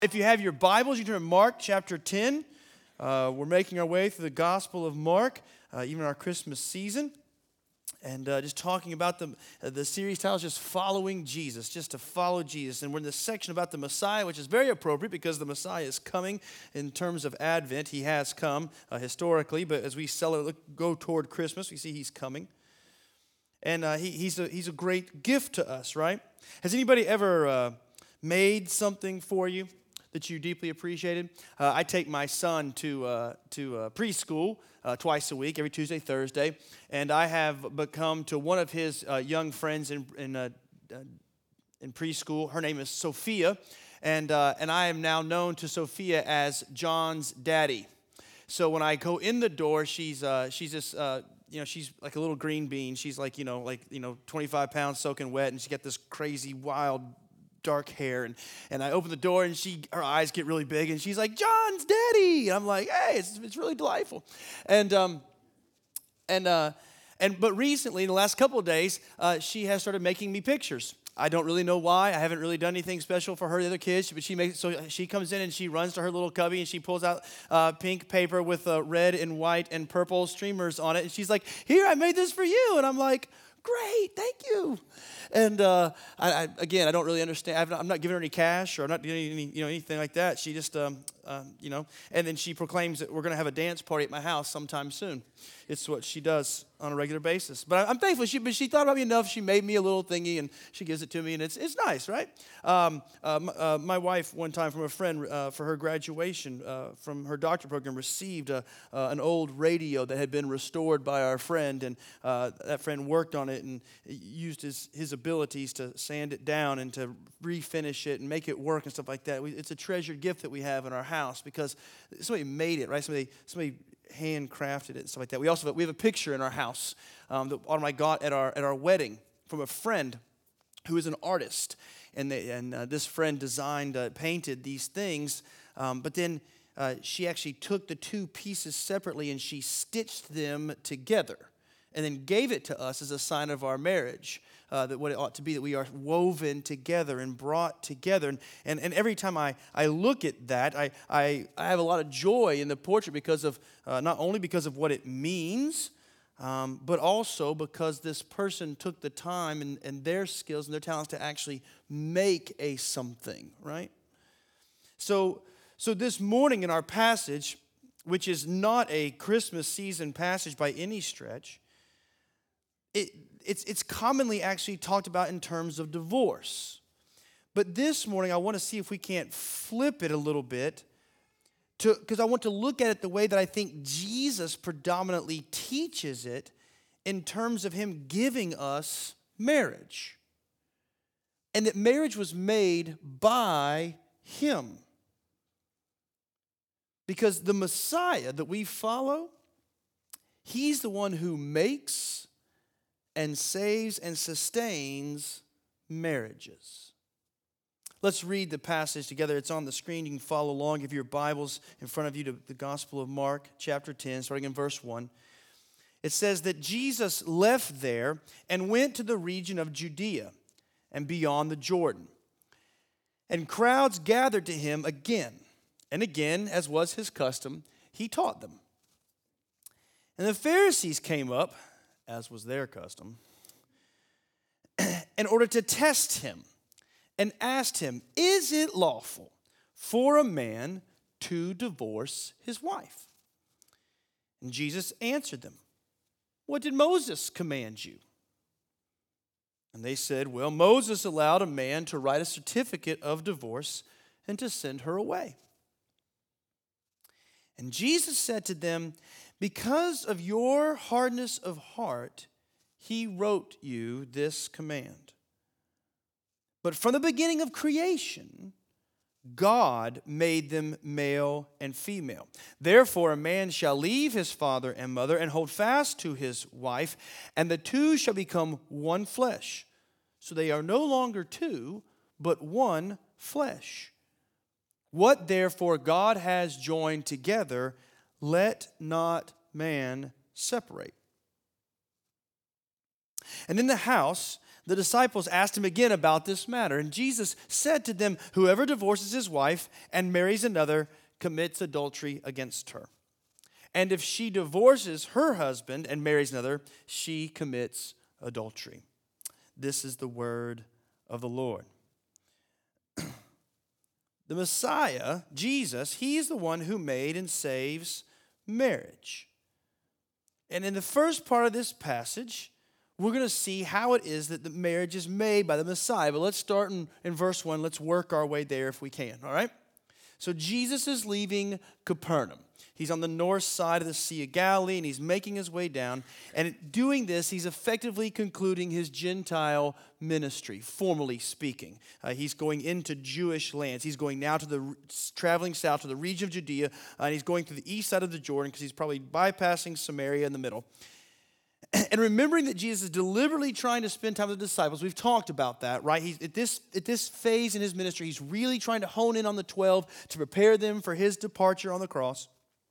If you have your Bibles, you turn to Mark chapter 10. We're making our way through the Gospel of Mark, even our Christmas season. And just talking about the series title is just following Jesus, just to follow Jesus. And we're in this section about the Messiah, which is very appropriate because the Messiah is coming in terms of Advent. He has come historically, but as we go toward Christmas, we see he's coming. And he's a great gift to us, right? Has anybody ever made something for you that you deeply appreciated? I take my son to preschool twice a week, every Tuesday, Thursday, and I have become to one of his young friends in preschool. Her name is Sophia, and I am now known to Sophia as John's daddy. So when I go in the door, she's this. She's like a little green bean. She's like 25 pounds soaking wet, and she's got this crazy wild dark hair, and I open the door, and her eyes get really big, and she's like, "John's daddy." And I'm like, "Hey, it's really delightful." But recently, in the last couple of days, she has started making me pictures. I don't really know why. I haven't really done anything special for her, the other kids, but she comes in and she runs to her little cubby and she pulls out pink paper with red and white and purple streamers on it, and she's like, "Here, I made this for you." And I'm like, "Great, thank you." And I don't really understand. I'm not giving her any cash, or I'm not doing anything like that. She just, and then she proclaims that we're going to have a dance party at my house sometime soon. It's what she does on a regular basis. But I'm thankful. She thought about me enough. She made me a little thingy, and she gives it to me, and it's nice, right? My wife, one time from a friend for her graduation from her doctorate program, received an old radio that had been restored by our friend, and that friend worked on it and used his abilities to sand it down and to refinish it and make it work and stuff like that. It's a treasured gift that we have in our house because somebody made it, right? Somebody handcrafted it and stuff like that. We have a picture in our house that Autumn and I got at our wedding from a friend who is an artist, and this friend painted these things, but then she actually took the two pieces separately and she stitched them together, and then gave it to us as a sign of our marriage, that what it ought to be, that we are woven together and brought together. And every time I look at that, I have a lot of joy in the portrait because of, not only because of what it means, but also because this person took the time and their skills and their talents to actually make a something, right? So this morning in our passage, which is not a Christmas season passage by any stretch, it's commonly actually talked about in terms of divorce. But this morning, I want to see if we can't flip it a little bit, because I want to look at it the way that I think Jesus predominantly teaches it, in terms of him giving us marriage. And that marriage was made by him. Because the Messiah that we follow, he's the one who makes and saves and sustains marriages. Let's read the passage together. It's on the screen. You can follow along if your Bible's in front of you to the Gospel of Mark, chapter 10, starting in verse 1. It says that Jesus left there and went to the region of Judea and beyond the Jordan. And crowds gathered to him again and again, as was his custom, he taught them. And the Pharisees came up, as was their custom, in order to test him, and asked him, "Is it lawful for a man to divorce his wife?" And Jesus answered them, "What did Moses command you?" And they said, "Well, Moses allowed a man to write a certificate of divorce and to send her away." And Jesus said to them, "Because of your hardness of heart, he wrote you this command. But from the beginning of creation, God made them male and female. Therefore, a man shall leave his father and mother and hold fast to his wife, and the two shall become one flesh. So they are no longer two, but one flesh. What therefore God has joined together, let not man separate." And in the house, the disciples asked him again about this matter. And Jesus said to them, whoever divorces his wife and marries another commits adultery against her. And if she divorces her husband and marries another, she commits adultery. This is the word of the Lord. The Messiah, Jesus, he is the one who made and saves marriage. And in the first part of this passage, we're going to see how it is that the marriage is made by the Messiah. But let's start in verse 1. Let's work our way there if we can, all right? So Jesus is leaving Capernaum. He's on the north side of the Sea of Galilee, and he's making his way down. And in doing this, he's effectively concluding his Gentile ministry, formally speaking. He's going into Jewish lands. He's going now traveling south to the region of Judea, and he's going to the east side of the Jordan because he's probably bypassing Samaria in the middle. And remembering that Jesus is deliberately trying to spend time with the disciples, we've talked about that, right? He's at this phase in his ministry, he's really trying to hone in on the 12 to prepare them for his departure on the cross.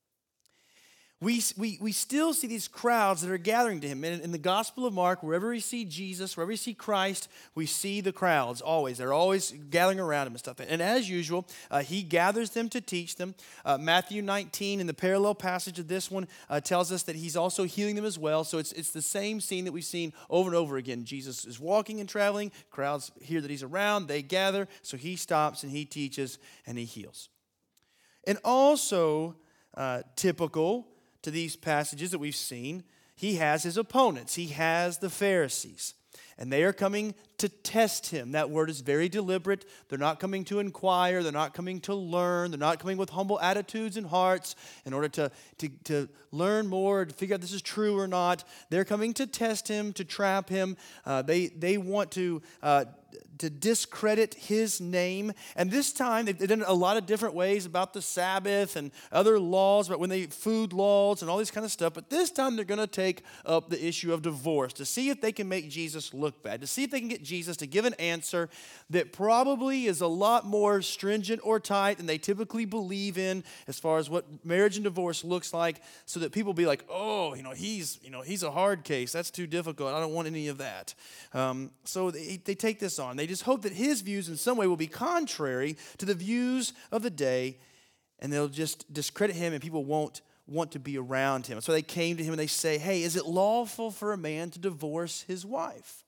We still see these crowds that are gathering to him. In the Gospel of Mark, wherever we see Jesus, wherever we see Christ, we see the crowds always. They're always gathering around him and stuff. And as usual, he gathers them to teach them. Matthew 19, in the parallel passage of this one, tells us that he's also healing them as well. So it's the same scene that we've seen over and over again. Jesus is walking and traveling. Crowds hear that he's around. They gather. So he stops and he teaches and he heals. And also typical to these passages that we've seen, he has his opponents. He has the Pharisees. And they are coming to test him. That word is very deliberate. They're not coming to inquire. They're not coming to learn. They're not coming with humble attitudes and hearts in order to learn more, to figure out if this is true or not. They're coming to test him, to trap him. They want to discredit his name. And this time, they've done a lot of different ways about the Sabbath and other laws, about when they food laws and all this kind of stuff. But this time, they're going to take up the issue of divorce to see if they can make Jesus look bad, to see if they can get Jesus to give an answer that probably is a lot more stringent or tight than they typically believe in as far as what marriage and divorce looks like, so that people be like, oh, he's a hard case. That's too difficult. I don't want any of that. So they take this on. They just hope that his views in some way will be contrary to the views of the day, and they'll just discredit him, and people won't want to be around him. So they came to him and they say, hey, is it lawful for a man to divorce his wife?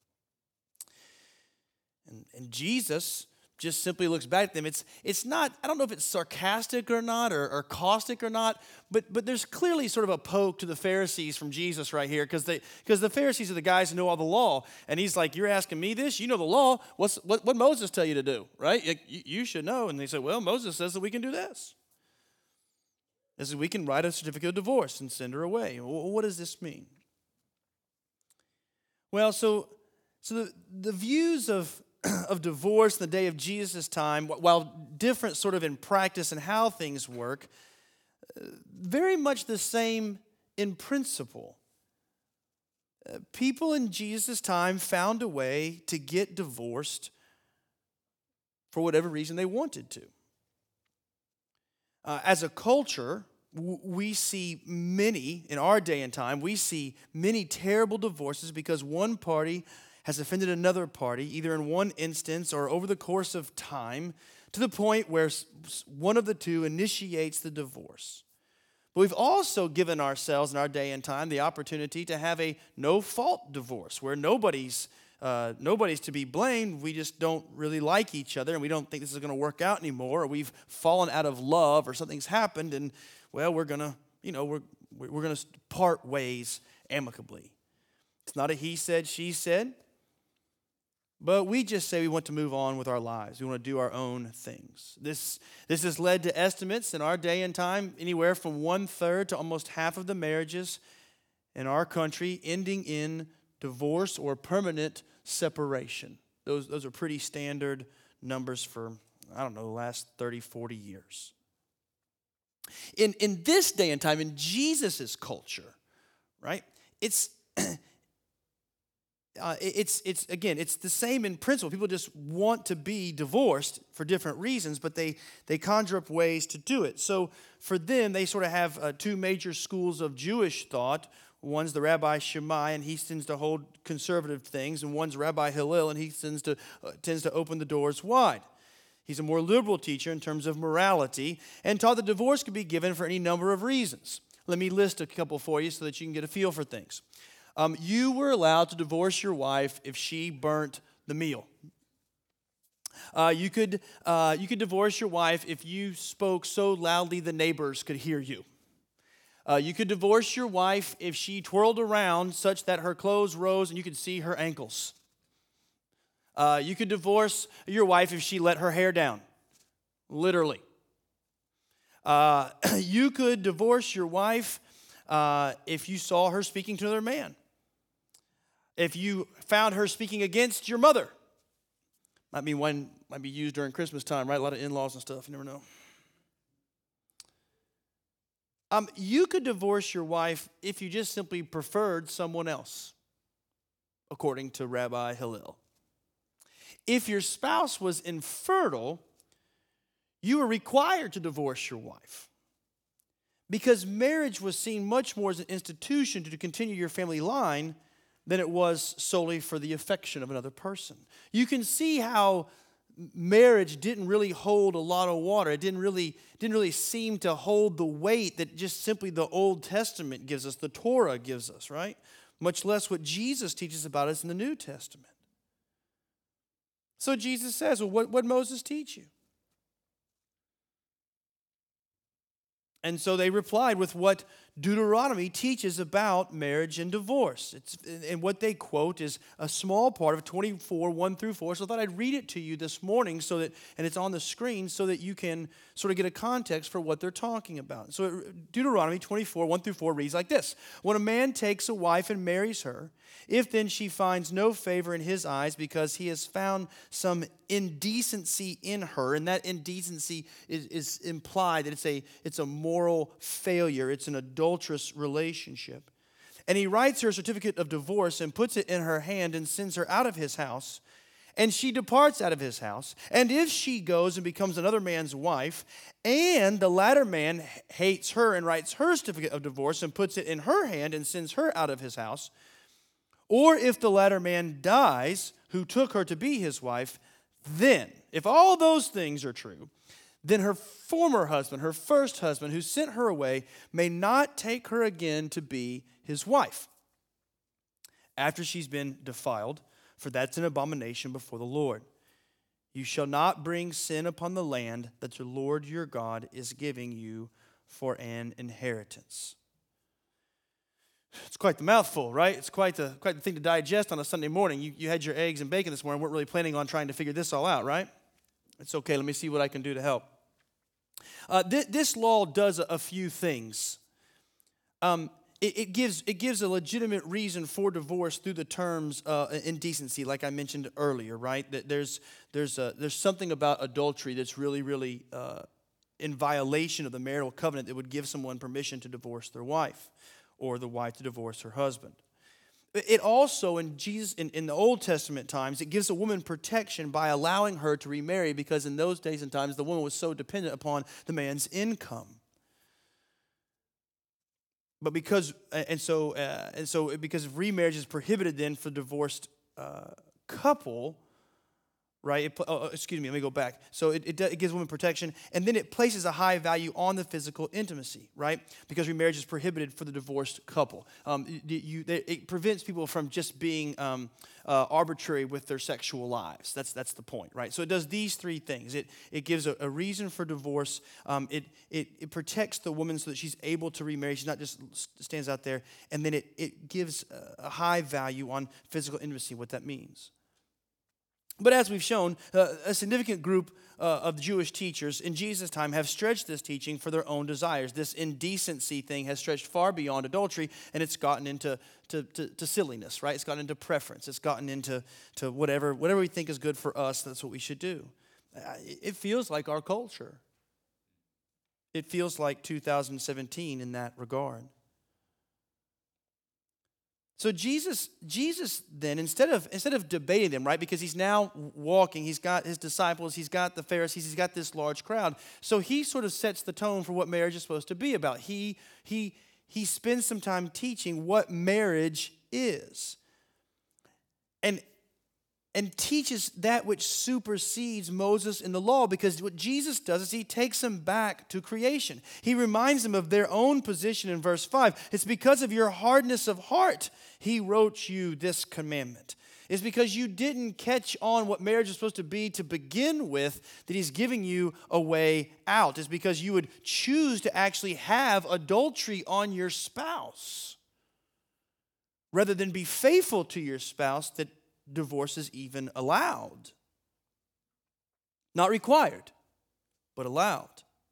And Jesus just simply looks back at them. It's not, I don't know if it's sarcastic or not, or caustic or not, but there's clearly sort of a poke to the Pharisees from Jesus right here, because the Pharisees are the guys who know all the law, and he's like, you're asking me this? You know the law. What Moses tell you to do, right? You should know. And they say, well, Moses says that we can do this. This is, we can write a certificate of divorce and send her away. Well, what does this mean? Well, so the views of divorce in the day of Jesus' time, while different sort of in practice and how things work, very much the same in principle. People in Jesus' time found a way to get divorced for whatever reason they wanted to. As a culture, we see many, in our day and time, we see many terrible divorces because one party has offended another party, either in one instance or over the course of time, to the point where one of the two initiates the divorce. But we've also given ourselves in our day and time the opportunity to have a no-fault divorce, where nobody's to be blamed. We just don't really like each other, and we don't think this is going to work out anymore, or we've fallen out of love, or something's happened, and well, we're gonna part ways amicably. It's not a he said, she said. But we just say we want to move on with our lives. We want to do our own things. This has led to estimates in our day and time, anywhere from 1/3 to almost half of the marriages in our country ending in divorce or permanent separation. Those are pretty standard numbers for, the last 30, 40 years. In this day and time, in Jesus' culture, right, it's the same in principle. People just want to be divorced for different reasons, but they conjure up ways to do it. So for them, they sort of have two major schools of Jewish thought. One's the Rabbi Shammai, and he tends to hold conservative things, and one's Rabbi Hillel, and he tends to open the doors wide. He's a more liberal teacher in terms of morality, and taught that divorce could be given for any number of reasons. Let me list a couple for you so that you can get a feel for things. You were allowed to divorce your wife if she burnt the meal. You could divorce your wife if you spoke so loudly the neighbors could hear you. You could divorce your wife if she twirled around such that her clothes rose and you could see her ankles. You could divorce your wife if she let her hair down, literally. You could divorce your wife if you saw her speaking to another man. If you found her speaking against your mother. Might be used during Christmas time, right? A lot of in-laws and stuff, you never know. You could divorce your wife if you just simply preferred someone else, according to Rabbi Hillel. If your spouse was infertile, you were required to divorce your wife because marriage was seen much more as an institution to continue your family line than it was solely for the affection of another person. You can see how marriage didn't really hold a lot of water. It didn't really seem to hold the weight that just simply the Old Testament gives us, the Torah gives us, right? Much less what Jesus teaches about us in the New Testament. So Jesus says, well, what did Moses teach you? And so they replied with what Deuteronomy teaches about marriage and divorce. And what they quote is a small part of 24, 1 through 4. So I thought I'd read it to you this morning and it's on the screen so that you can sort of get a context for what they're talking about. So Deuteronomy 24, 1 through 4 reads like this. When a man takes a wife and marries her, if then she finds no favor in his eyes because he has found some indecency in her, and that indecency is implied that it's a moral failure, it's an adulterous relationship. And he writes her a certificate of divorce and puts it in her hand and sends her out of his house. And she departs out of his house. And if she goes and becomes another man's wife, and the latter man hates her and writes her certificate of divorce and puts it in her hand and sends her out of his house, or if the latter man dies who took her to be his wife, then, if all those things are true, then her former husband, her first husband, who sent her away, may not take her again to be his wife after she's been defiled, for that's an abomination before the Lord. You shall not bring sin upon the land that the Lord your God is giving you for an inheritance. It's quite the mouthful, right? It's quite the thing to digest on a Sunday morning. You had your eggs and bacon this morning. Weren't really planning on trying to figure this all out, right? It's okay. Let me see what I can do to help. This law does a few things. It gives a legitimate reason for divorce through the terms indecency, like I mentioned earlier, right? That there's something about adultery that's really in violation of the marital covenant that would give someone permission to divorce their wife, or the wife to divorce her husband. It also, in the Old Testament times, it gives a woman protection by allowing her to remarry, because in those days and times, the woman was so dependent upon the man's income. But because remarriage is prohibited then for divorced couple, right? Let me go back. So it gives women protection, and then it places a high value on the physical intimacy, right? Because remarriage is prohibited for the divorced couple. It prevents people from just being arbitrary with their sexual lives. That's the point, right? So it does these three things. It gives a reason for divorce. It protects the woman so that she's able to remarry. She's not just stands out there. And then it gives a high value on physical intimacy, what that means. But as we've shown, a significant group of Jewish teachers in Jesus' time have stretched this teaching for their own desires. This indecency thing has stretched far beyond adultery, and it's gotten into to silliness, right? It's gotten into preference. It's gotten into whatever we think is good for us, that's what we should do. It feels like our culture. It feels like 2017 in that regard. So Jesus then, instead of debating them, right, because he's now walking, he's got his disciples, he's got the Pharisees, he's got this large crowd. So he sort of sets the tone for what marriage is supposed to be about. He he spends some time teaching what marriage is. And teaches that which supersedes Moses in the law, because what Jesus does is he takes them back to creation. He reminds them of their own position in verse 5. It's because of your hardness of heart he wrote you this commandment. It's because you didn't catch on what marriage is supposed to be to begin with that he's giving you a way out. It's because you would choose to actually have adultery on your spouse rather than be faithful to your spouse that divorce is even allowed. Not required, but allowed.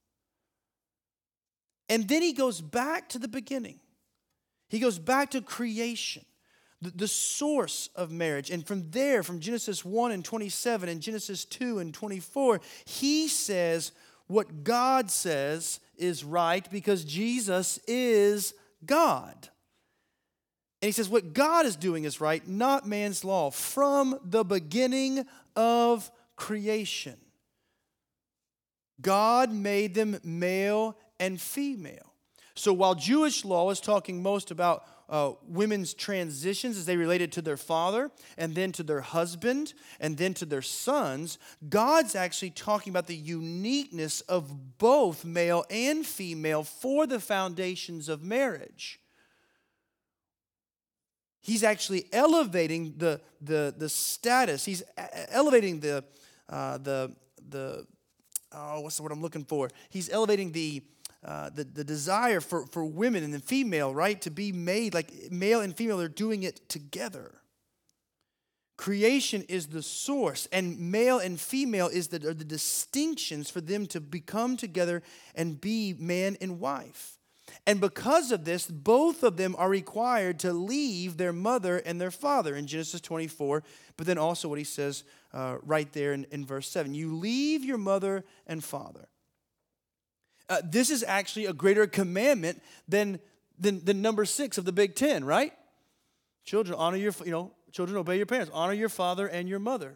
And then he goes back to the beginning. He goes back to creation, the source of marriage. And from there, from Genesis 1 and 27 and Genesis 2 and 24, he says what God says is right because Jesus is God. And he says what God is doing is right, not man's law, from the beginning of creation. God made them male and female. So while Jewish law is talking most about women's transitions as they related to their father and then to their husband and then to their sons, God's actually talking about the uniqueness of both male and female for the foundations of marriage. He's actually elevating the status. He's elevating what's the word I'm looking for? He's elevating the desire for women and the female, right, to be made like male and female. They're doing it together. Creation is the source, and male and female are the distinctions for them to become together and be man and wife. And because of this, both of them are required to leave their mother and their father in Genesis 24, but then also what he says right there in verse 7. You leave your mother and father. This is actually a greater commandment than number 6 of the Big Ten, right? Children, children, obey your parents. Honor your father and your mother.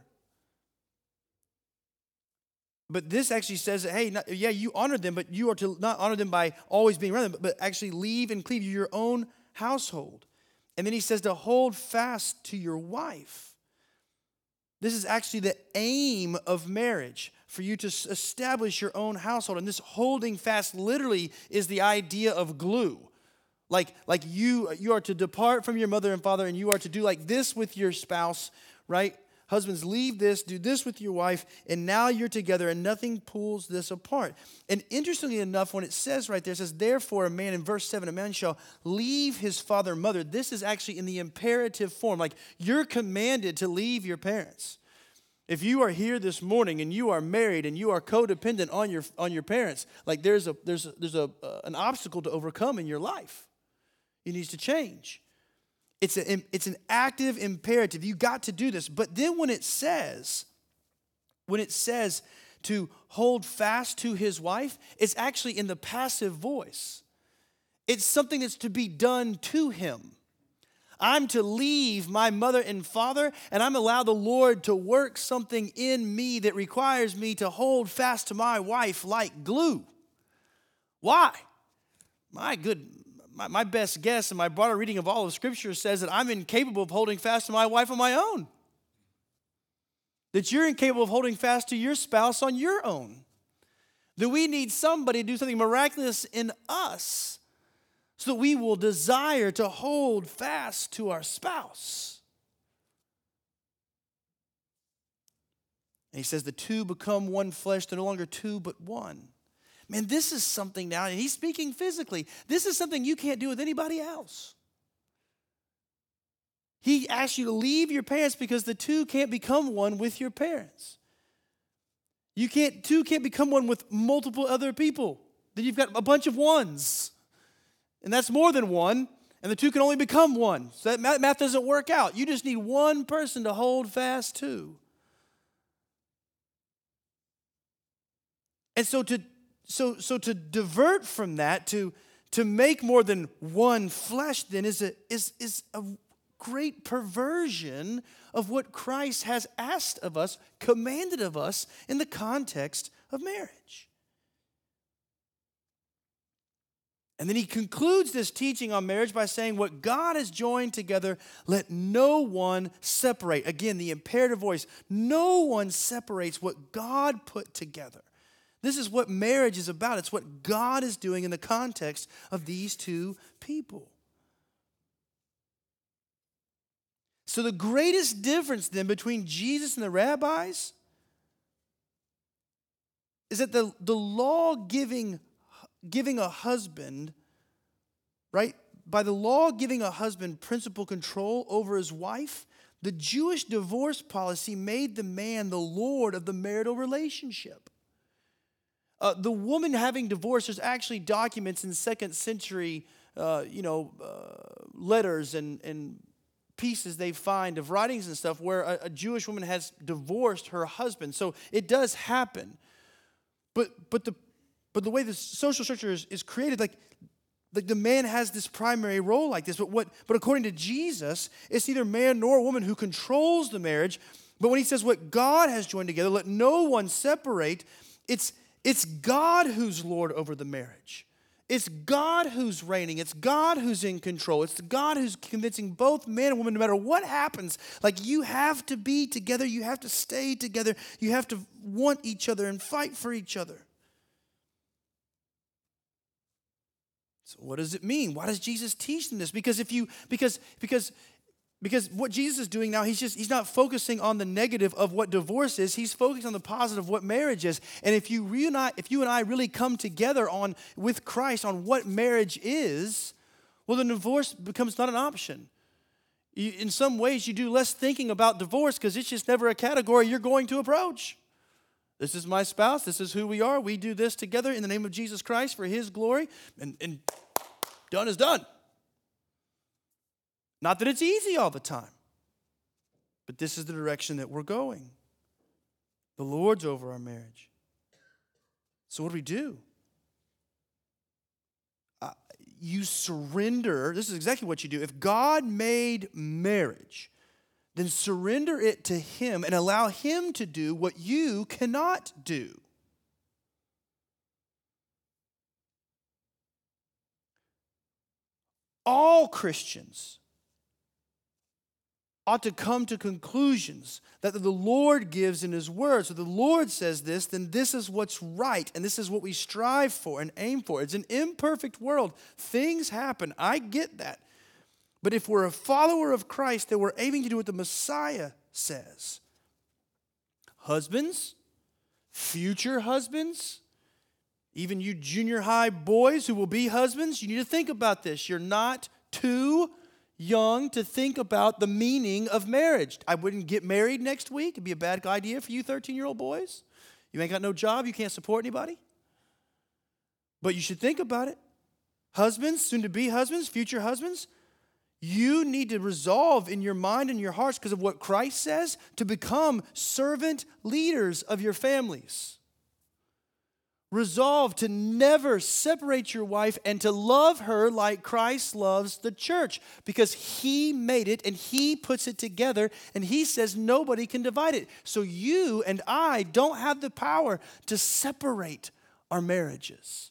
But this actually says, hey, you honor them, but you are to not honor them by always being around them, but actually leave and cleave your own household. And then he says to hold fast to your wife. This is actually the aim of marriage, for you to establish your own household. And this holding fast literally is the idea of glue. Like you are to depart from your mother and father, and you are to do like this with your spouse, right? Husbands, leave this, do this with your wife, and now you're together, and nothing pulls this apart. And interestingly enough, when it says right there, it says, therefore a man, in verse 7, a man shall leave his father and mother. This is actually in the imperative form. Like, you're commanded to leave your parents. If you are here this morning and you are married and you are codependent on your parents, like there's an obstacle to overcome in your life. It needs to change. It's an active imperative. You got to do this. But then when it says to hold fast to his wife, it's actually in the passive voice. It's something that's to be done to him. I'm to leave my mother and father, and I'm allow the Lord to work something in me that requires me to hold fast to my wife like glue. Why? My best guess and my broader reading of all of Scripture says that I'm incapable of holding fast to my wife on my own. That you're incapable of holding fast to your spouse on your own. That we need somebody to do something miraculous in us so that we will desire to hold fast to our spouse. And he says the two become one flesh. They're no longer two but one. Man, this is something now, and he's speaking physically. This is something you can't do with anybody else. He asks you to leave your parents because the two can't become one with your parents. Two can't become one with multiple other people. Then you've got a bunch of ones. And that's more than one, and the two can only become one. So that math doesn't work out. You just need one person to hold fast to. And so to divert from that, to make more than one flesh, then is a great perversion of what Christ has asked of us, commanded of us in the context of marriage. And then he concludes this teaching on marriage by saying, what God has joined together, let no one separate. Again, the imperative voice. No one separates what God put together. This is what marriage is about. It's what God is doing in the context of these two people. So the greatest difference then between Jesus and the rabbis is that the law giving a husband, right? By the law giving a husband principal control over his wife, the Jewish divorce policy made the man the lord of the marital relationship. The woman having divorced, there's actually documents in second century, letters and pieces they find of writings and stuff where a Jewish woman has divorced her husband. So it does happen. But the way the social structure is created, like the man has this primary role like this. But according to Jesus, it's neither man nor woman who controls the marriage. But when he says what God has joined together, let no one separate, it's God who's Lord over the marriage. It's God who's reigning. It's God who's in control. It's God who's convincing both man and woman, no matter what happens. Like, you have to be together. You have to stay together. You have to want each other and fight for each other. So what does it mean? Why does Jesus teach them this? Because what Jesus is doing now, he's not focusing on the negative of what divorce is. He's focusing on the positive of what marriage is. And if you and I really come together with Christ on what marriage is, well, then divorce becomes not an option. In some ways, you do less thinking about divorce because it's just never a category you're going to approach. This is my spouse. This is who we are. We do this together in the name of Jesus Christ for his glory. And done is done. Not that it's easy all the time, but this is the direction that we're going. The Lord's over our marriage. So what do? You surrender. This is exactly what you do. If God made marriage, then surrender it to him and allow him to do what you cannot do. All Christians ought to come to conclusions that the Lord gives in his word. So the Lord says this, then this is what's right, and this is what we strive for and aim for. It's an imperfect world. Things happen. I get that. But if we're a follower of Christ, then we're aiming to do what the Messiah says. Husbands, future husbands, even you junior high boys who will be husbands, you need to think about this. You're not too young to think about the meaning of marriage. I wouldn't get married next week. It'd be a bad idea for you 13-year-old boys. You ain't got no job. You can't support anybody. But you should think about it. Husbands, soon-to-be husbands, future husbands, you need to resolve in your mind and your hearts, because of what Christ says, to become servant leaders of your families. Resolve to never separate your wife and to love her like Christ loves the church, because he made it and he puts it together and he says nobody can divide it. So you and I don't have the power to separate our marriages.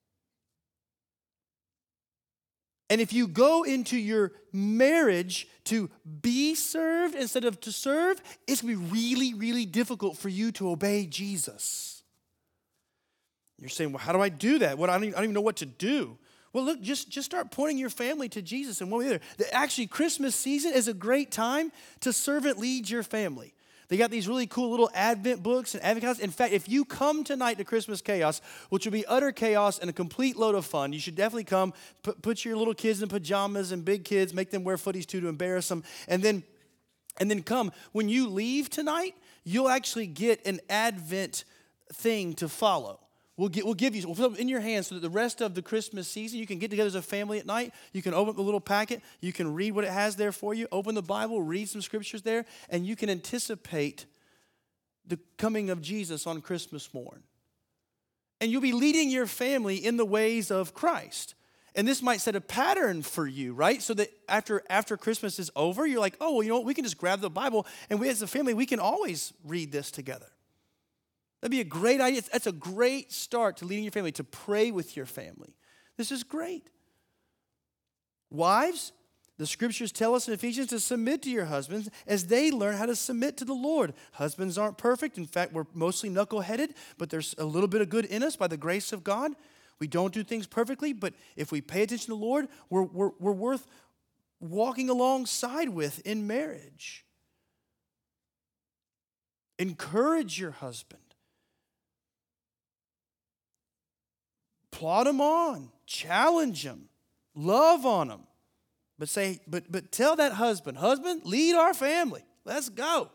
And if you go into your marriage to be served instead of to serve, it's going to be really, really difficult for you to obey Jesus. You're saying, well, how do I do that? I don't even know what to do. Well, look, just start pointing your family to Jesus and one way or the other. Actually, Christmas season is a great time to servant lead your family. They got these really cool little Advent books and Advent calendars. In fact, if you come tonight to Christmas Chaos, which will be utter chaos and a complete load of fun, you should definitely come. Put your little kids in pajamas and big kids, make them wear footies too to embarrass them, and then come. When you leave tonight, you'll actually get an Advent thing to follow. We'll give you, we'll put them in your hands so that the rest of the Christmas season, you can get together as a family at night. You can open up the little packet. You can read what it has there for you. Open the Bible, read some scriptures there, and you can anticipate the coming of Jesus on Christmas morn. And you'll be leading your family in the ways of Christ. And this might set a pattern for you, right? So that after Christmas is over, you're like, oh, well, you know what? We can just grab the Bible, and we as a family, we can always read this together. That'd be a great idea. That's a great start to leading your family, to pray with your family. This is great. Wives, the scriptures tell us in Ephesians to submit to your husbands as they learn how to submit to the Lord. Husbands aren't perfect. In fact, we're mostly knuckleheaded, but there's a little bit of good in us by the grace of God. We don't do things perfectly, but if we pay attention to the Lord, we're worth walking alongside with in marriage. Encourage your husband. Plod him on. Challenge him. Love on him. But tell that husband, lead our family. Let's go.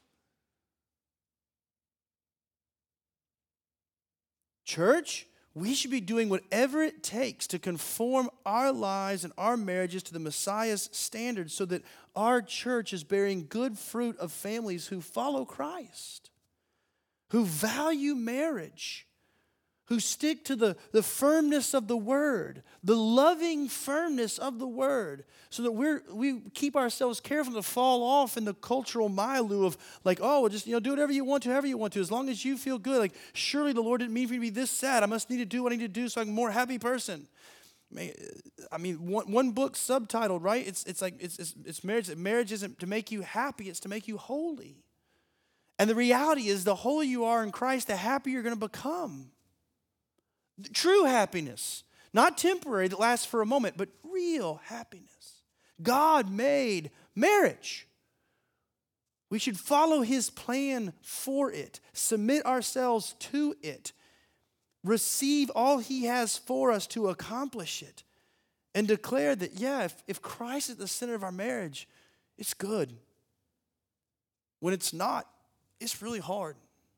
Church, we should be doing whatever it takes to conform our lives and our marriages to the Messiah's standards so that our church is bearing good fruit of families who follow Christ, who value marriage, who stick to the firmness of the word, the loving firmness of the word, so that we keep ourselves careful to fall off in the cultural milieu of like, oh, well, just do whatever you want to, however you want to, as long as you feel good. Like, surely the Lord didn't mean for me to be this sad. I must need to do what I need to do so I'm a more happy person. I mean, one book subtitled, right? It's marriage. Marriage isn't to make you happy; it's to make you holy. And the reality is, the holier you are in Christ, the happier you're going to become. True happiness, not temporary that lasts for a moment, but real happiness. God made marriage. We should follow his plan for it, submit ourselves to it, receive all he has for us to accomplish it, and declare that, if Christ is at the center of our marriage, it's good. When it's not, it's really hard.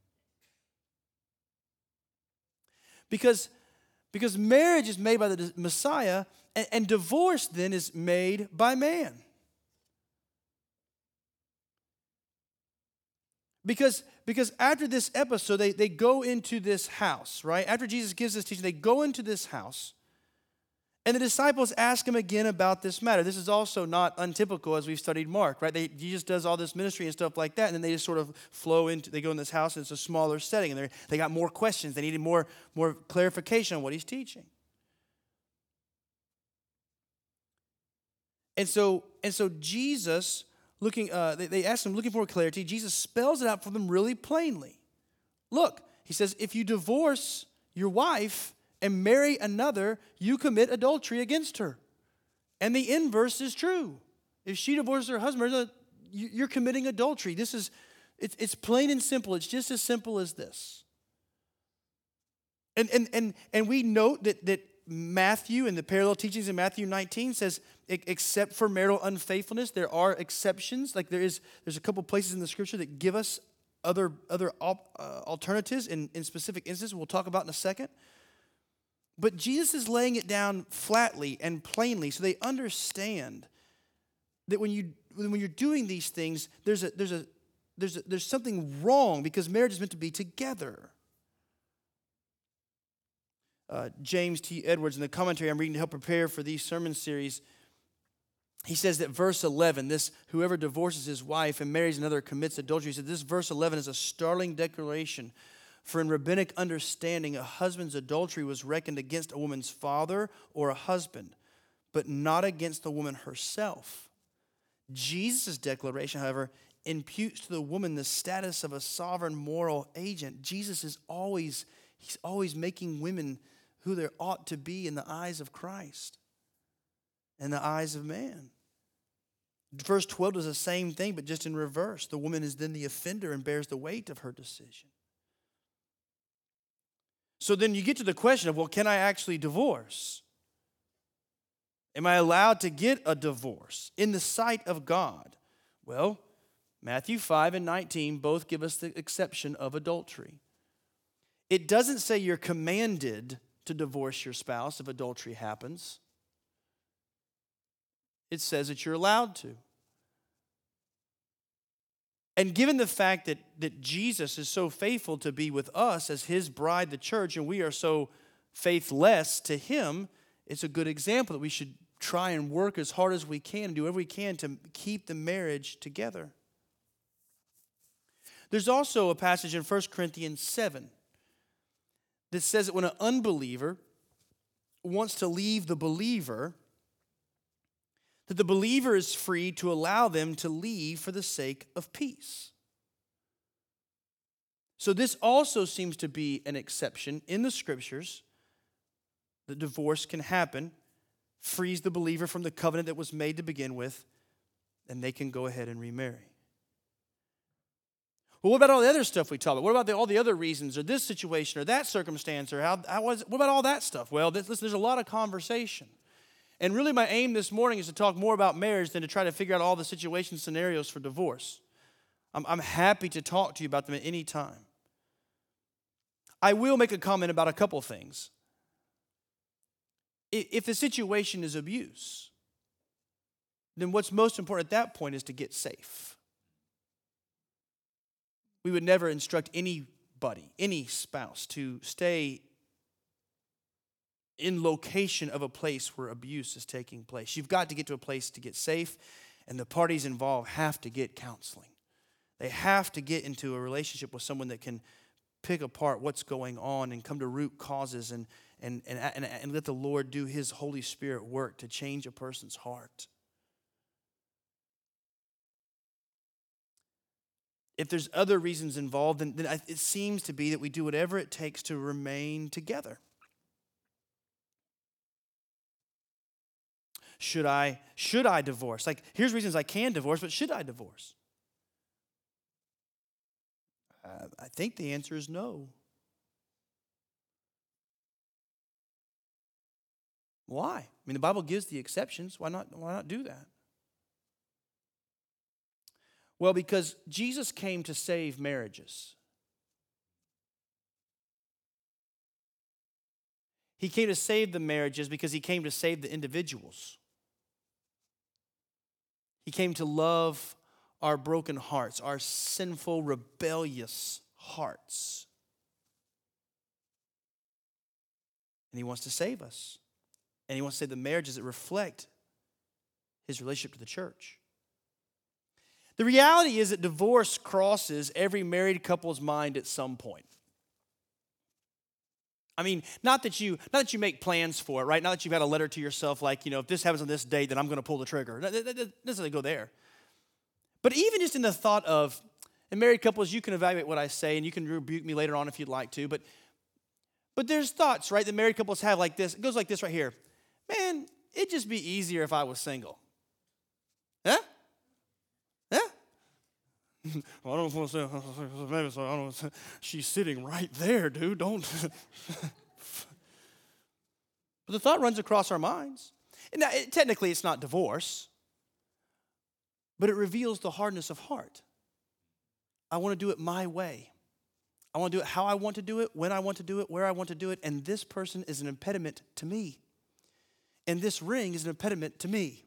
Because marriage is made by the Messiah, and divorce then is made by man. Because after this episode, they go into this house, right? After Jesus gives this teaching, they go into this house. And the disciples ask him again about this matter. This is also not untypical as we've studied Mark, right? Jesus does all this ministry and stuff like that, and then they just sort of they go in this house, and it's a smaller setting, and they got more questions. They needed more clarification on what he's teaching. And so Jesus, they asked him, looking for clarity, Jesus spells it out for them really plainly. Look, he says, if you divorce your wife and marry another, you commit adultery against her. And the inverse is true. If she divorces her husband, you're committing adultery. It's plain and simple. It's just as simple as this. And we note that Matthew and the parallel teachings in Matthew 19 says, except for marital unfaithfulness, there are exceptions. Like there's a couple places in the scripture that give us other alternatives in specific instances we'll talk about in a second. But Jesus is laying it down flatly and plainly so they understand that when you're doing these things, there's something wrong because marriage is meant to be together. James T. Edwards, in the commentary I'm reading to help prepare for these sermon series, he says that verse 11, this whoever divorces his wife and marries another commits adultery. He said this verse 11 is a startling declaration. For in rabbinic understanding, a husband's adultery was reckoned against a woman's father or a husband, but not against the woman herself. Jesus' declaration, however, imputes to the woman the status of a sovereign moral agent. Jesus is always making women who they ought to be in the eyes of Christ and the eyes of man. Verse 12 does the same thing, but just in reverse. The woman is then the offender and bears the weight of her decision. So then you get to the question of, well, can I actually divorce? Am I allowed to get a divorce in the sight of God? Well, Matthew 5 and 19 both give us the exception of adultery. It doesn't say you're commanded to divorce your spouse if adultery happens. It says that you're allowed to. And given the fact that Jesus is so faithful to be with us as his bride, the church, and we are so faithless to him, it's a good example that we should try and work as hard as we can, do whatever we can to keep the marriage together. There's also a passage in 1 Corinthians 7 that says that when an unbeliever wants to leave the believer, that the believer is free to allow them to leave for the sake of peace. So this also seems to be an exception in the scriptures. The divorce can happen, frees the believer from the covenant that was made to begin with, and they can go ahead and remarry. Well, what about all the other stuff we talk about? What about all the other reasons, or this situation, or that circumstance, or what about all that stuff? Well, listen, there's a lot of conversation. And really my aim this morning is to talk more about marriage than to try to figure out all the situation scenarios for divorce. I'm happy to talk to you about them at any time. I will make a comment about a couple things. If the situation is abuse, then what's most important at that point is to get safe. We would never instruct anybody, any spouse, to stay in location of a place where abuse is taking place. You've got to get to a place to get safe, and the parties involved have to get counseling. They have to get into a relationship with someone that can pick apart what's going on and come to root causes and let the Lord do His Holy Spirit work to change a person's heart. If there's other reasons involved, then it seems to be that we do whatever it takes to remain together. Should I divorce? Like, here's reasons I can divorce, but should I divorce? I think the answer is no. Why? I mean, the Bible gives the exceptions. Why not do that? Well, because Jesus came to save marriages. He came to save the marriages because He came to save the individuals. He came to love our broken hearts, our sinful, rebellious hearts. And He wants to save us. And He wants to save the marriages that reflect His relationship to the church. The reality is that divorce crosses every married couple's mind at some point. I mean, not that you make plans for it, right? Not that you've got a letter to yourself like, if this happens on this date, then I'm going to pull the trigger. That doesn't necessarily go there. But even just in the thought of, and married couples, you can evaluate what I say, and you can rebuke me later on if you'd like to, but there's thoughts, right, that married couples have like this. It goes like this right here. Man, it'd just be easier if I was single. Huh? Yeah? Well, I don't want to say, so I don't say, she's sitting right there, dude. Don't. But the thought runs across our minds. And now, technically, it's not divorce, but it reveals the hardness of heart. I want to do it my way. I want to do it how I want to do it, when I want to do it, where I want to do it, and this person is an impediment to me. And this ring is an impediment to me.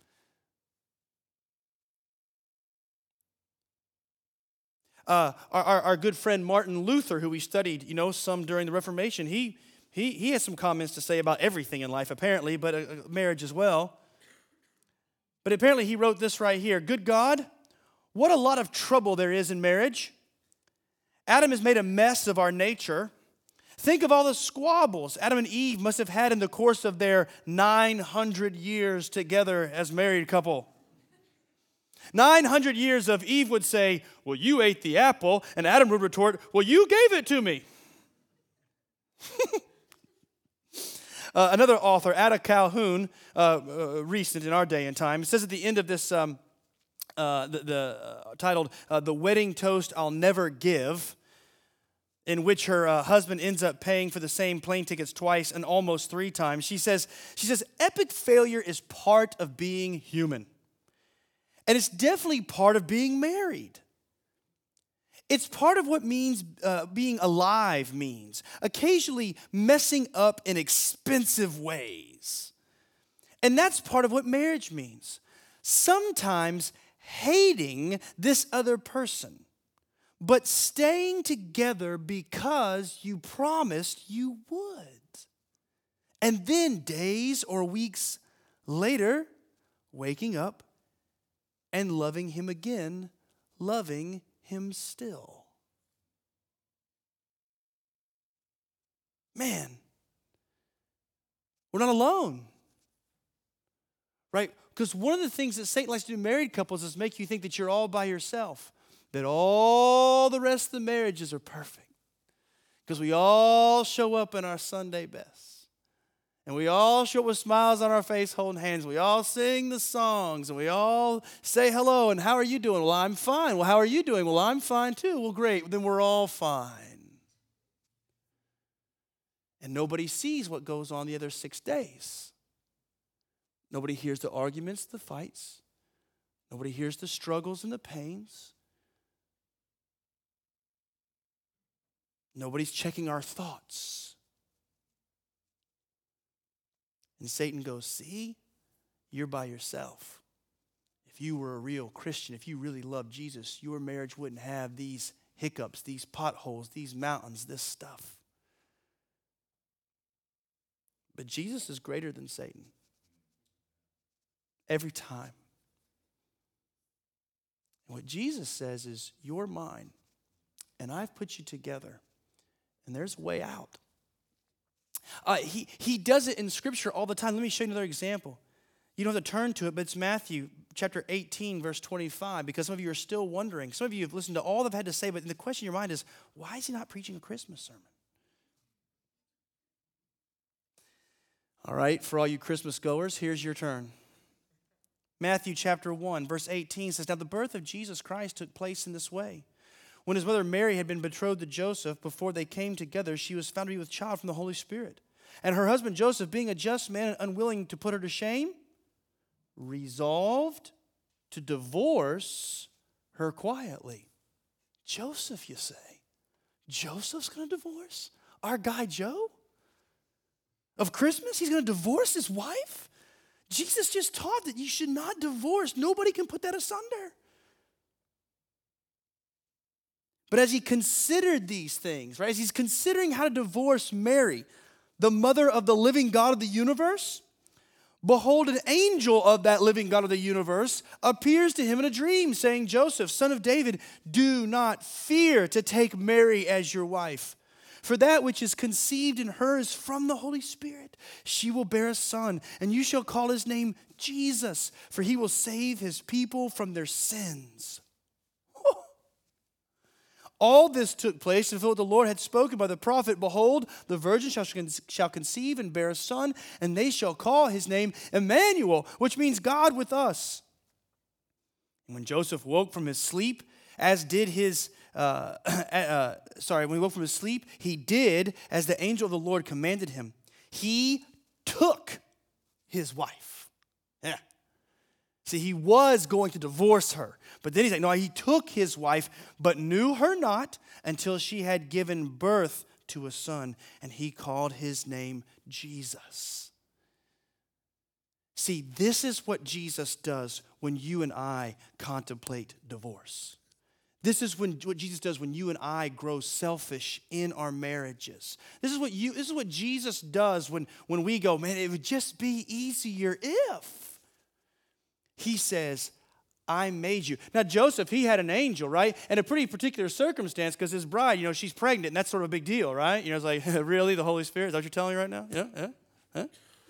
Our good friend Martin Luther, who we studied, some during the Reformation, he has some comments to say about everything in life, apparently, but marriage as well. But apparently he wrote this right here. Good God, what a lot of trouble there is in marriage. Adam has made a mess of our nature. Think of all the squabbles Adam and Eve must have had in the course of their 900 years together as married couple. 900 years of Eve would say, well, you ate the apple, and Adam would retort, well, you gave it to me. Another author, Ada Calhoun, recent in our day and time, says at the end of this, titled The Wedding Toast I'll Never Give, in which her husband ends up paying for the same plane tickets twice and almost 3 times. She says, epic failure is part of being human. And it's definitely part of being married. It's part of what being alive means. Occasionally messing up in expensive ways. And that's part of what marriage means. Sometimes hating this other person, but staying together because you promised you would. And then days or weeks later, waking up and loving him again, loving him still. Man, We're not alone. Right? Because one of the things that Satan likes to do to married couples is make you think that you're all by yourself, that all the rest of the marriages are perfect. Because we all show up in our Sunday best. And we all show up with smiles on our face, holding hands. We all sing the songs, and we all say hello, and how are you doing? Well, I'm fine. Well, how are you doing? Well, I'm fine too. Well, great. Then we're all fine. And nobody sees what goes on the other 6 days. Nobody hears the arguments, the fights. Nobody hears the struggles and the pains. Nobody's checking our thoughts. And Satan goes, see, you're by yourself. If you were a real Christian, if you really loved Jesus, your marriage wouldn't have these hiccups, these potholes, these mountains, this stuff. But Jesus is greater than Satan. Every time. And what Jesus says is, you're mine, and I've put you together, and there's a way out. He does it in Scripture all the time. Let me show you another example. You don't have to turn to it, but it's Matthew chapter 18, verse 25, because some of you are still wondering. Some of you have listened to all I've had to say, but the question in your mind is, why is he not preaching a Christmas sermon? All right, for all you Christmas goers, here's your turn. Matthew chapter 1, verse 18 says, now the birth of Jesus Christ took place in this way. When his mother Mary had been betrothed to Joseph, before they came together, she was found to be with child from the Holy Spirit. And her husband Joseph, being a just man and unwilling to put her to shame, resolved to divorce her quietly. Joseph, you say? Joseph's going to divorce our guy Joe? Of Christmas, he's going to divorce his wife? Jesus just taught that you should not divorce. Nobody can put that asunder. But as he considered these things, right, as he's considering how to divorce Mary, the mother of the living God of the universe, behold, an angel of that living God of the universe appears to him in a dream, saying, Joseph, son of David, do not fear to take Mary as your wife. For that which is conceived in her is from the Holy Spirit. She will bear a son, and you shall call his name Jesus, for he will save his people from their sins. All this took place to fulfill what the Lord had spoken by the prophet. Behold, the virgin shall conceive and bear a son, and they shall call his name Emmanuel, which means God with us. And when Joseph woke from his sleep, when he woke from his sleep, he did as the angel of the Lord commanded him. He took his wife. Yeah. See, he was going to divorce her. But then he's like, no, he took his wife, but knew her not until she had given birth to a son, and he called his name Jesus. See, this is what Jesus does when you and I contemplate divorce. This is what Jesus does when you and I grow selfish in our marriages. This is what Jesus does when we go, man, it would just be easier if. He says, I made you. Now, Joseph, he had an angel, right? And a pretty particular circumstance because his bride, she's pregnant, and that's sort of a big deal, right? It's like, really, the Holy Spirit? Is that what you're telling me right now? Yeah.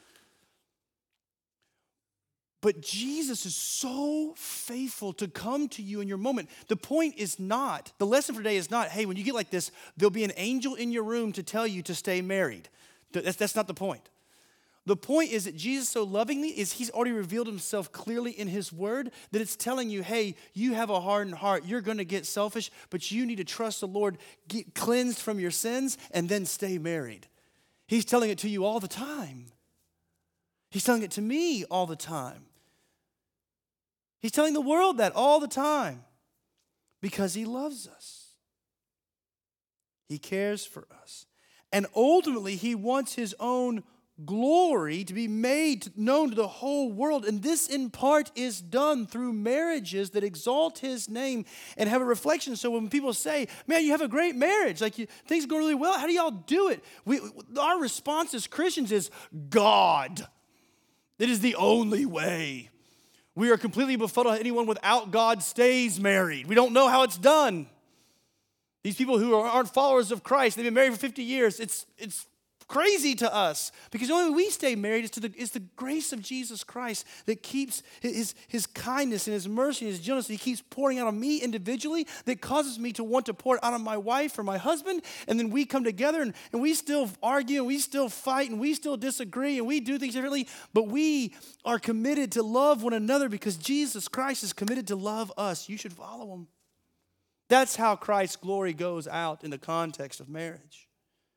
But Jesus is so faithful to come to you in your moment. The point is not, the lesson for today is not, hey, when you get like this, there'll be an angel in your room to tell you to stay married. That's not the point. The point is that Jesus so lovingly he's already revealed himself clearly in his word that it's telling you, hey, you have a hardened heart. You're going to get selfish, but you need to trust the Lord, get cleansed from your sins, and then stay married. He's telling it to you all the time. He's telling it to me all the time. He's telling the world that all the time because he loves us. He cares for us. And ultimately, he wants his own glory to be made known to the whole world. And this in part is done through marriages that exalt his name and have a reflection. So when people say, man, you have a great marriage, like things go really well, how do y'all do it? Our response as Christians is God. It is the only way. We are completely befuddled. Anyone without God stays married. We don't know how it's done. These people who aren't followers of Christ, they've been married for 50 years. It's crazy to us because the only way we stay married is the grace of Jesus Christ that keeps his kindness and his mercy and his gentleness. He keeps pouring out on me individually that causes me to want to pour it out on my wife or my husband. And then we come together and we still argue and we still fight and we still disagree and we do things differently. But we are committed to love one another because Jesus Christ is committed to love us. You should follow him. That's how Christ's glory goes out in the context of marriage.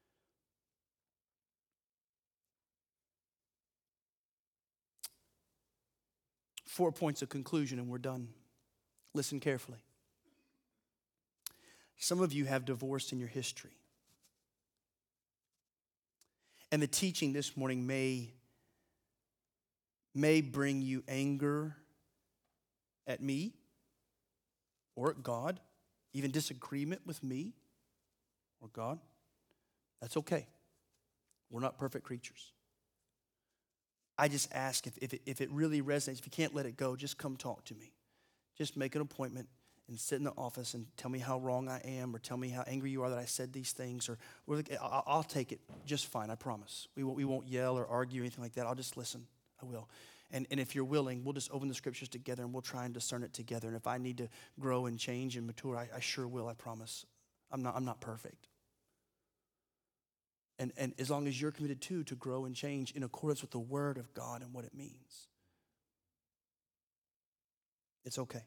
Four points of conclusion and we're done. Listen carefully. Some of you have divorced in your history. And the teaching this morning may bring you anger at me or at God, even disagreement with me or God. That's okay. We're not perfect creatures. I just ask if it really resonates, if you can't let it go, just come talk to me. Just make an appointment and sit in the office and tell me how wrong I am or tell me how angry you are that I said these things. Or I'll take it just fine, I promise. We won't yell or argue or anything like that. I'll just listen. I will. And if you're willing, we'll just open the scriptures together and we'll try and discern it together. And if I need to grow and change and mature, I sure will, I promise. I'm not perfect. And as long as you're committed to grow and change in accordance with the word of God and what it means, it's okay.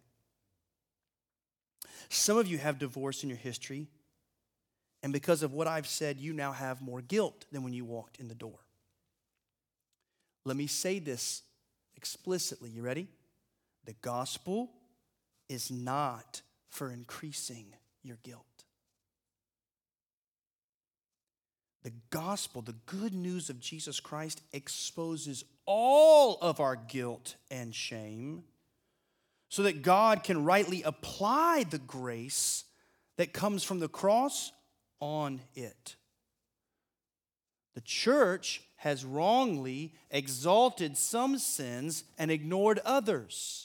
Some of you have divorce in your history, and because of what I've said, you now have more guilt than when you walked in the door. Let me say this explicitly. You ready? The gospel is not for increasing your guilt. The gospel, the good news of Jesus Christ, exposes all of our guilt and shame so that God can rightly apply the grace that comes from the cross on it. The church has wrongly exalted some sins and ignored others.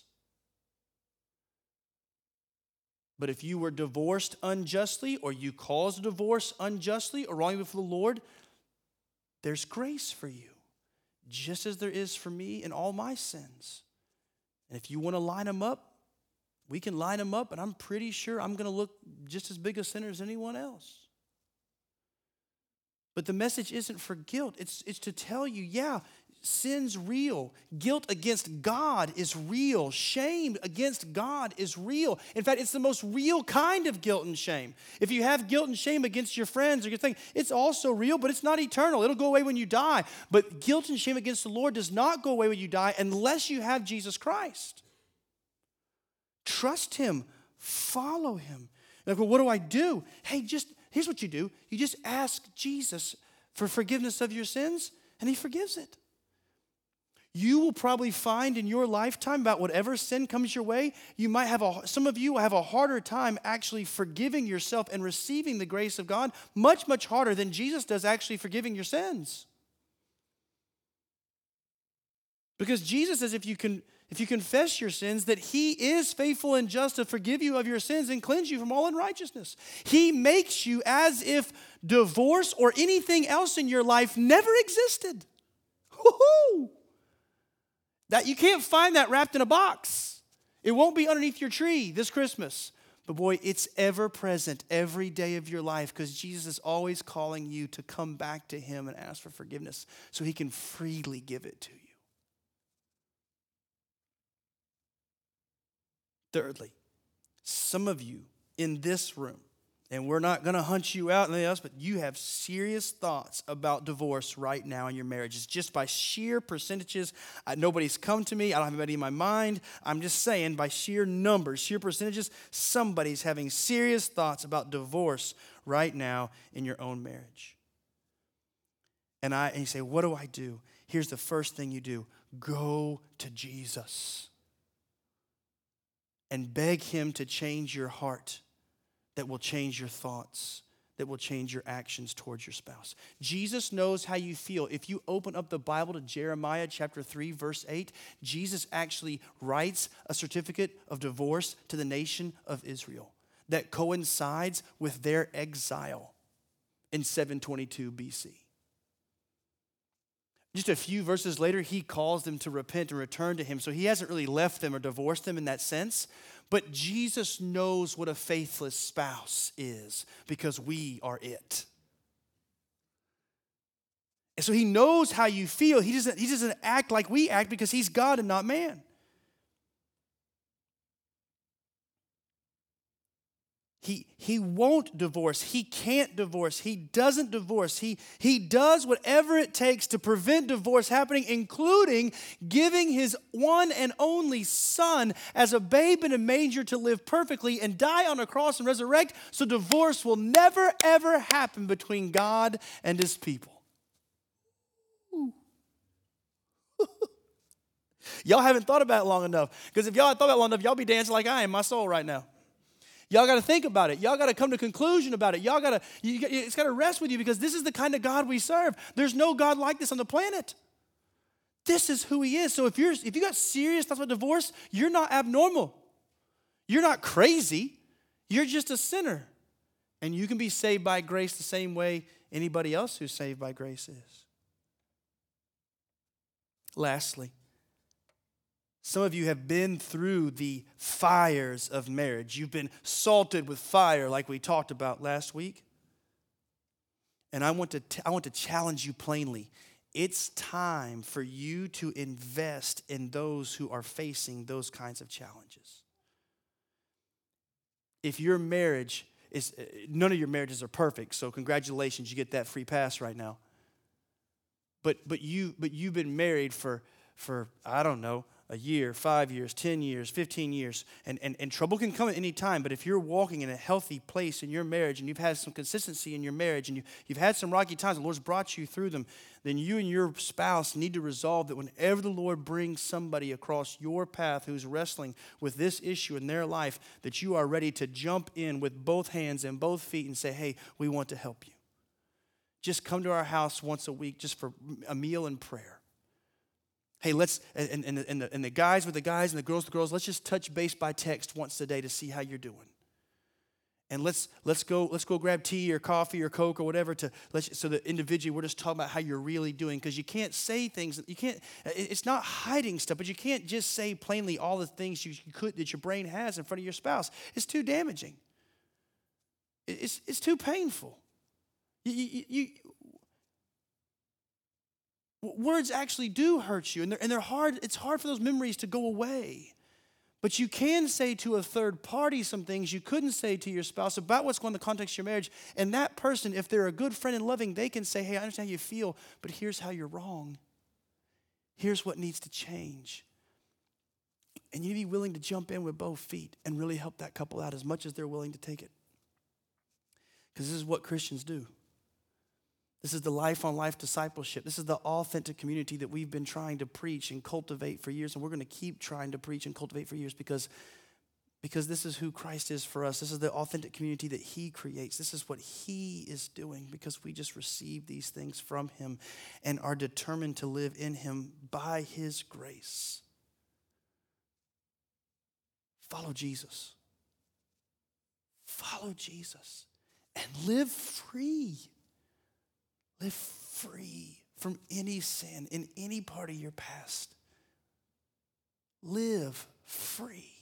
But if you were divorced unjustly or you caused a divorce unjustly or wrongly before the Lord, there's grace for you, just as there is for me in all my sins. And if you want to line them up, we can line them up, and I'm pretty sure I'm going to look just as big a sinner as anyone else. But the message isn't for guilt. It's to tell you, yeah, sin's real. Guilt against God is real. Shame against God is real. In fact, it's the most real kind of guilt and shame. If you have guilt and shame against your friends or your thing, it's also real, but it's not eternal. It'll go away when you die. But guilt and shame against the Lord does not go away when you die unless you have Jesus Christ. Trust him. Follow him. Like, well, what do I do? Hey, here's what you do. You just ask Jesus for forgiveness of your sins, and he forgives it. You will probably find in your lifetime about whatever sin comes your way, some of you will have a harder time actually forgiving yourself and receiving the grace of God, much, much harder than Jesus does actually forgiving your sins. Because Jesus says if you confess your sins, that he is faithful and just to forgive you of your sins and cleanse you from all unrighteousness. He makes you as if divorce or anything else in your life never existed. Woo-hoo! That you can't find that wrapped in a box. It won't be underneath your tree this Christmas. But boy, it's ever present every day of your life because Jesus is always calling you to come back to him and ask for forgiveness so he can freely give it to you. Thirdly, some of you in this room, and we're not going to hunt you out and anything else, but you have serious thoughts about divorce right now in your marriages. Just by sheer percentages, nobody's come to me. I don't have anybody in my mind. I'm just saying by sheer numbers, sheer percentages, somebody's having serious thoughts about divorce right now in your own marriage. And you say, what do I do? Here's the first thing you do. Go to Jesus and beg him to change your heart, that will change your thoughts, that will change your actions towards your spouse. Jesus knows how you feel. If you open up the Bible to Jeremiah chapter 3, verse 8, Jesus actually writes a certificate of divorce to the nation of Israel that coincides with their exile in 722 BC. Just a few verses later, he calls them to repent and return to him. So he hasn't really left them or divorced them in that sense. But Jesus knows what a faithless spouse is because we are it. And so he knows how you feel. He doesn't act like we act because he's God and not man. He won't divorce. He can't divorce. He doesn't divorce. He does whatever it takes to prevent divorce happening, including giving his one and only son as a babe in a manger to live perfectly and die on a cross and resurrect, so divorce will never, ever happen between God and his people. Y'all haven't thought about it long enough, because if y'all had thought about it long enough, y'all be dancing like I am, my soul right now. Y'all got to think about it. Y'all got to come to a conclusion about it. It's got to rest with you, because this is the kind of God we serve. There's no God like this on the planet. This is who he is. So if you got serious thoughts about divorce, you're not abnormal. You're not crazy. You're just a sinner. And you can be saved by grace the same way anybody else who's saved by grace is. Lastly, some of you have been through the fires of marriage. You've been salted with fire like we talked about last week. And I want to challenge you plainly. It's time for you to invest in those who are facing those kinds of challenges. If your marriage is, none of your marriages are perfect, so congratulations, you get that free pass right now. But you've been married for I don't know, a year, 5 years, 10 years, 15 years, and trouble can come at any time. But if you're walking in a healthy place in your marriage and you've had some consistency in your marriage and you've had some rocky times, the Lord's brought you through them, then you and your spouse need to resolve that whenever the Lord brings somebody across your path who's wrestling with this issue in their life, that you are ready to jump in with both hands and both feet and say, hey, we want to help you. Just come to our house once a week just for a meal and prayer. Hey, let's, and the guys with the guys and the girls with the girls, let's just touch base by text once a day to see how you're doing. And let's go grab tea or coffee or Coke or whatever so that individually we're just talking about how you're really doing, because you can't say things, it's not hiding stuff, but you can't just say plainly all the things that your brain has in front of your spouse. It's too damaging. It's too painful. Words actually do hurt you, and they're hard. It's hard for those memories to go away. But you can say to a third party some things you couldn't say to your spouse about what's going on in the context of your marriage. And that person, if they're a good friend and loving, they can say, hey, I understand how you feel, but here's how you're wrong. Here's what needs to change. And you need to be willing to jump in with both feet and really help that couple out as much as they're willing to take it. Because this is what Christians do. This is the life-on-life discipleship. This is the authentic community that we've been trying to preach and cultivate for years, and we're going to keep trying to preach and cultivate for years because this is who Christ is for us. This is the authentic community that he creates. This is what he is doing because we just receive these things from him and are determined to live in him by his grace. Follow Jesus. Follow Jesus and live free. Live free from any sin in any part of your past. Live free.